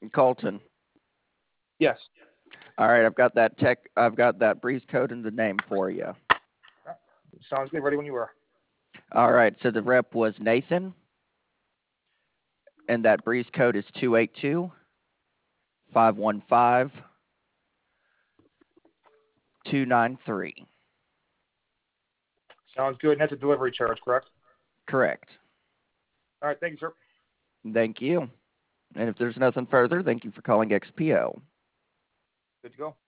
Colton. Yes. All right, I've got that breeze code and the name for you. Sounds good. Ready when you are. All right, so the rep was Nathan, and that breeze code is 282-515-293. Sounds good. And that's a delivery charge, correct? Correct. All right. Thank you, sir. Thank you. And if there's nothing further, thank you for calling XPO. Good to go.